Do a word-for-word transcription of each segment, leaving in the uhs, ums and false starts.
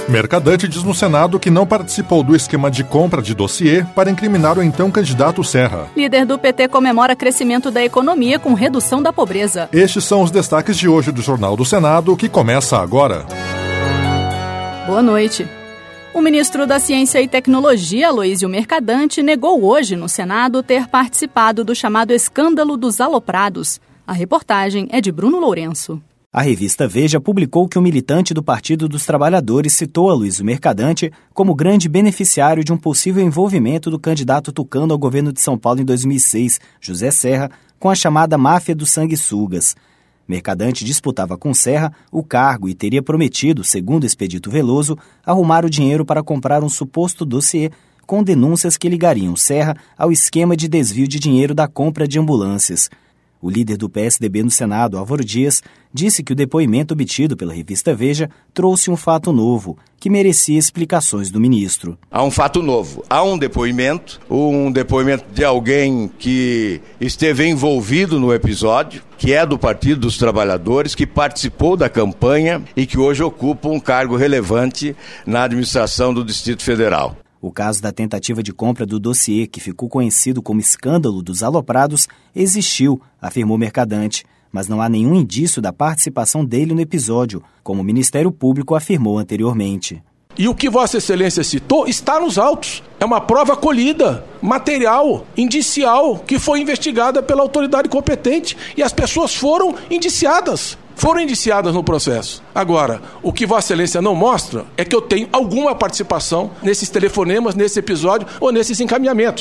Mercadante diz no Senado que não participou do esquema de compra de dossiê para incriminar o então candidato Serra. Líder do P T comemora crescimento da economia com redução da pobreza. Estes são os destaques de hoje do Jornal do Senado, que começa agora. Boa noite. O ministro da Ciência e Tecnologia, Aloysio Mercadante, negou hoje no Senado ter participado do chamado escândalo dos aloprados. A reportagem é de Bruno Lourenço. A revista Veja publicou que o militante do Partido dos Trabalhadores citou Aloysio Mercadante como grande beneficiário de um possível envolvimento do candidato tucano ao governo de São Paulo em dois mil e seis, José Serra, com a chamada máfia dos sanguessugas. Mercadante disputava com Serra o cargo e teria prometido, segundo Expedito Veloso, arrumar o dinheiro para comprar um suposto dossiê com denúncias que ligariam Serra ao esquema de desvio de dinheiro da compra de ambulâncias. O líder do P S D B no Senado, Álvaro Dias, disse que o depoimento obtido pela revista Veja trouxe um fato novo, que merecia explicações do ministro. Há um fato novo, há um depoimento, um depoimento de alguém que esteve envolvido no episódio, que é do Partido dos Trabalhadores, que participou da campanha e que hoje ocupa um cargo relevante na administração do Distrito Federal. O caso da tentativa de compra do dossiê, que ficou conhecido como escândalo dos aloprados, existiu, afirmou Mercadante, mas não há nenhum indício da participação dele no episódio, como o Ministério Público afirmou anteriormente. E o que Vossa Excelência citou está nos autos. É uma prova colhida, material, indicial, que foi investigada pela autoridade competente e as pessoas foram indiciadas. Foram indiciadas no processo. Agora, o que Vossa Excelência não mostra é que eu tenho alguma participação nesses telefonemas, nesse episódio ou nesses encaminhamentos.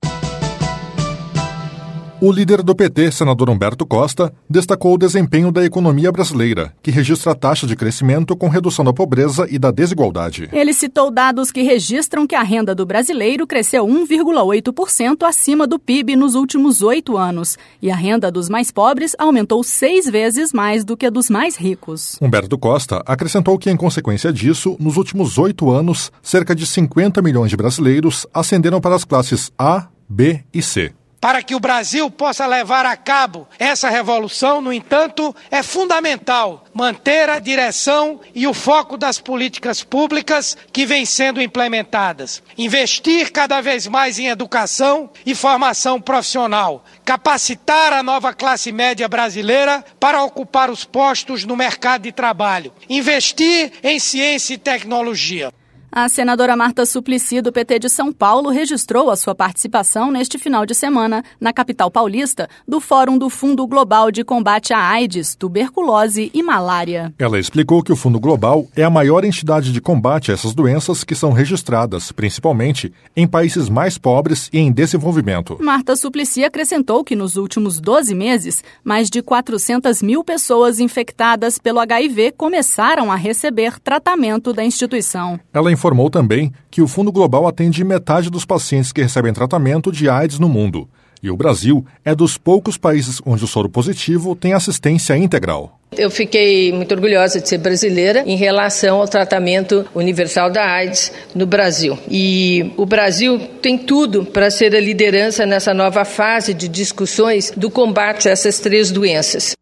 O líder do P T, senador Humberto Costa, destacou o desempenho da economia brasileira, que registra taxa de crescimento com redução da pobreza e da desigualdade. Ele citou dados que registram que a renda do brasileiro cresceu um vírgula oito por cento acima do P I B nos últimos oito anos, e a renda dos mais pobres aumentou seis vezes mais do que a dos mais ricos. Humberto Costa acrescentou que, em consequência disso, nos últimos oito anos, cerca de cinquenta milhões de brasileiros ascenderam para as classes A, B e C. Para que o Brasil possa levar a cabo essa revolução, no entanto, é fundamental manter a direção e o foco das políticas públicas que vêm sendo implementadas. Investir cada vez mais em educação e formação profissional. Capacitar a nova classe média brasileira para ocupar os postos no mercado de trabalho. Investir em ciência e tecnologia. A senadora Marta Suplicy, do P T de São Paulo, registrou a sua participação neste final de semana, na capital paulista, do Fórum do Fundo Global de Combate à AIDS, Tuberculose e Malária. Ela explicou que o Fundo Global é a maior entidade de combate a essas doenças que são registradas, principalmente, em países mais pobres e em desenvolvimento. Marta Suplicy acrescentou que nos últimos doze meses, mais de quatrocentas mil pessoas infectadas pelo H I V começaram a receber tratamento da instituição. Ela informou também que o Fundo Global atende metade dos pacientes que recebem tratamento de AIDS no mundo. E o Brasil é dos poucos países onde o soro positivo tem assistência integral. Eu fiquei muito orgulhosa de ser brasileira em relação ao tratamento universal da AIDS no Brasil. E o Brasil tem tudo para ser a liderança nessa nova fase de discussões do combate a essas três doenças.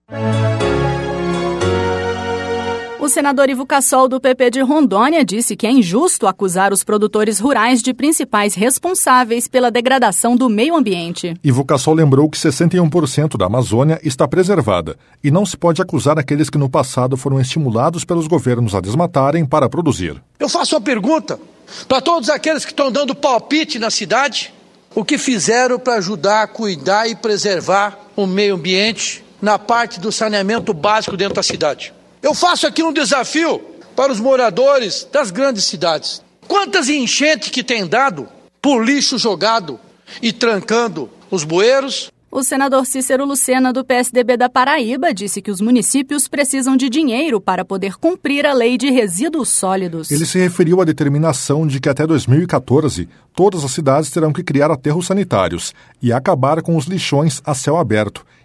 O senador Ivo Cassol, do P P de Rondônia, disse que é injusto acusar os produtores rurais de principais responsáveis pela degradação do meio ambiente. Ivo Cassol lembrou que sessenta e um por cento da Amazônia está preservada e não se pode acusar aqueles que no passado foram estimulados pelos governos a desmatarem para produzir. Eu faço uma pergunta para todos aqueles que estão dando palpite na cidade: o que fizeram para ajudar a cuidar e preservar o meio ambiente na parte do saneamento básico dentro da cidade? Eu faço aqui um desafio para os moradores das grandes cidades. Quantas enchentes que tem dado por lixo jogado e trancando os bueiros? O senador Cícero Lucena, do P S D B da Paraíba, disse que os municípios precisam de dinheiro para poder cumprir a lei de resíduos sólidos. Ele se referiu à determinação de que até dois mil e catorze todas as cidades terão que criar aterros sanitários e acabar com os lixões a céu aberto,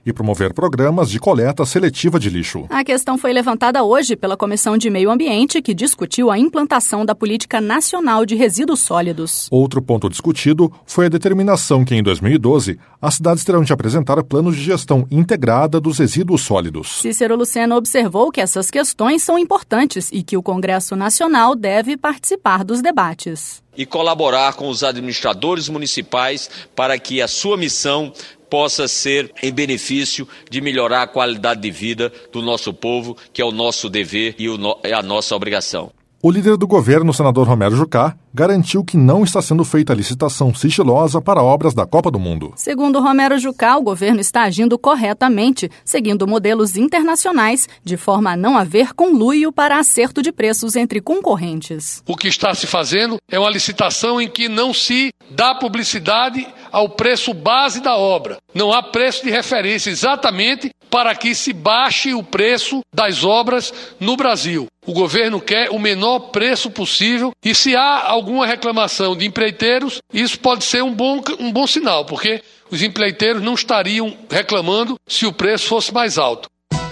e promover programas de coleta seletiva de lixo. A questão foi levantada hoje pela Comissão de Meio Ambiente, que discutiu a implantação da Política Nacional de Resíduos Sólidos. Outro ponto discutido foi a determinação que, em dois mil e doze, as cidades terão de apresentar planos de gestão integrada dos resíduos sólidos. Cícero Lucena observou que essas questões são importantes e que o Congresso Nacional deve participar dos debates. E colaborar com os administradores municipais para que a sua missão possa ser em benefício de melhorar a qualidade de vida do nosso povo, que é o nosso dever e a nossa obrigação. O líder do governo, o senador Romero Jucá, garantiu que não está sendo feita licitação sigilosa para obras da Copa do Mundo. Segundo Romero Jucá, o governo está agindo corretamente, seguindo modelos internacionais, de forma a não haver conluio para acerto de preços entre concorrentes. O que está se fazendo é uma licitação em que não se dá publicidade ao preço base da obra. Não há preço de referência exatamente para que se baixe o preço das obras no Brasil. O governo quer o menor preço possível e se há alguma reclamação de empreiteiros, isso pode ser um bom, um bom sinal, porque os empreiteiros não estariam reclamando se o preço fosse mais alto.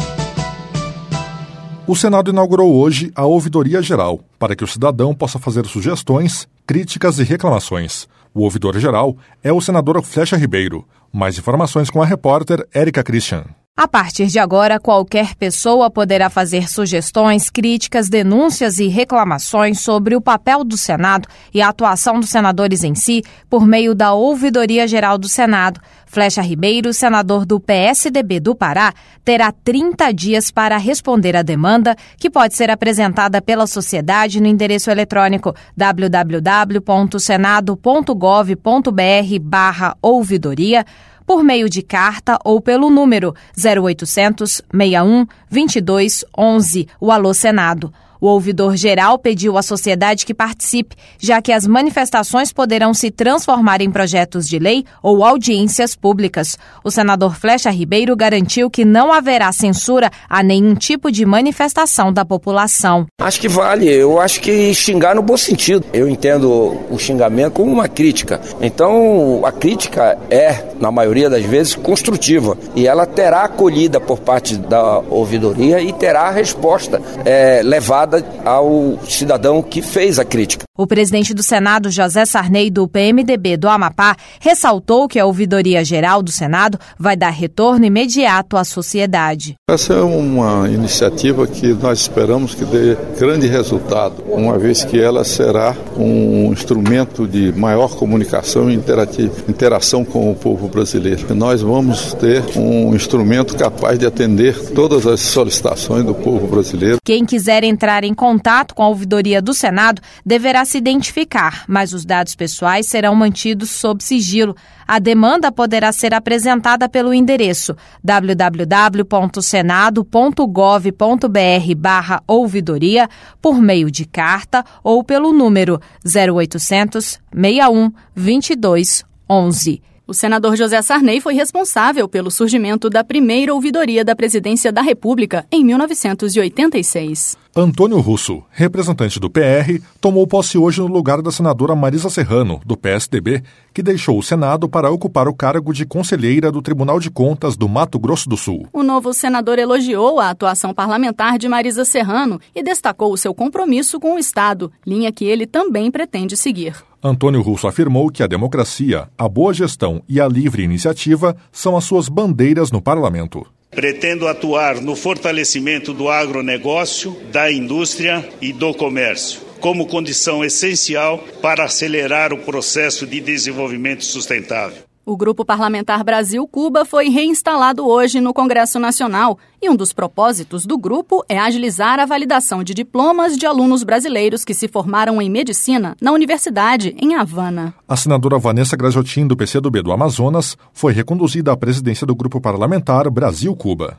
O Senado inaugurou hoje a Ouvidoria Geral, para que o cidadão possa fazer sugestões, críticas e reclamações. O ouvidor geral é o senador Flecha Ribeiro. Mais informações com a repórter Érica Christian. A partir de agora, qualquer pessoa poderá fazer sugestões, críticas, denúncias e reclamações sobre o papel do Senado e a atuação dos senadores em si por meio da Ouvidoria Geral do Senado. Flecha Ribeiro, senador do P S D B do Pará, terá trinta dias para responder à demanda, que pode ser apresentada pela sociedade no endereço eletrônico w w w ponto senado ponto gov ponto b r barra ouvidoria, por meio de carta ou pelo número zero oitocentos, sessenta e um, vinte e dois, onze, o Alô Senado. O ouvidor geral pediu à sociedade que participe, já que as manifestações poderão se transformar em projetos de lei ou audiências públicas. O senador Flecha Ribeiro garantiu que não haverá censura a nenhum tipo de manifestação da população. Acho que vale, eu acho que xingar no bom sentido. Eu entendo o xingamento como uma crítica. Então, a crítica é, na maioria das vezes, construtiva. E ela terá acolhida por parte da ouvidoria e terá a resposta é, levada ao cidadão que fez a crítica. O presidente do Senado, José Sarney, do P M D B do Amapá, ressaltou que a Ouvidoria Geral do Senado vai dar retorno imediato à sociedade. Essa é uma iniciativa que nós esperamos que dê grande resultado, uma vez que ela será um instrumento de maior comunicação e interação com o povo brasileiro. Nós vamos ter um instrumento capaz de atender todas as solicitações do povo brasileiro. Quem quiser entrar em contato com a Ouvidoria do Senado deverá se identificar, mas os dados pessoais serão mantidos sob sigilo. A demanda poderá ser apresentada pelo endereço w w w ponto senado ponto gov ponto b r barra ouvidoria, por meio de carta ou pelo número zero oitocentos, sessenta e um, vinte e dois, onze. O senador José Sarney foi responsável pelo surgimento da primeira ouvidoria da Presidência da República em mil novecentos e oitenta e seis. Antônio Russo, representante do P R, tomou posse hoje no lugar da senadora Marisa Serrano, do P S D B, que deixou o Senado para ocupar o cargo de conselheira do Tribunal de Contas do Mato Grosso do Sul. O novo senador elogiou a atuação parlamentar de Marisa Serrano e destacou o seu compromisso com o Estado, linha que ele também pretende seguir. Antônio Russo afirmou que a democracia, a boa gestão e a livre iniciativa são as suas bandeiras no parlamento. Pretendo atuar no fortalecimento do agronegócio, da indústria e do comércio, como condição essencial para acelerar o processo de desenvolvimento sustentável. O Grupo Parlamentar Brasil-Cuba foi reinstalado hoje no Congresso Nacional e um dos propósitos do grupo é agilizar a validação de diplomas de alunos brasileiros que se formaram em medicina na Universidade em Havana. A senadora Vanessa Graziotin, do P C do B do Amazonas, foi reconduzida à presidência do Grupo Parlamentar Brasil-Cuba.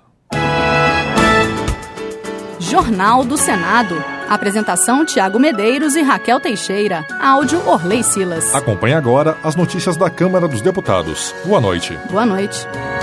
Jornal do Senado. Apresentação Tiago Medeiros e Raquel Teixeira. Áudio Orley Silas. Acompanhe agora as notícias da Câmara dos Deputados. Boa noite. Boa noite.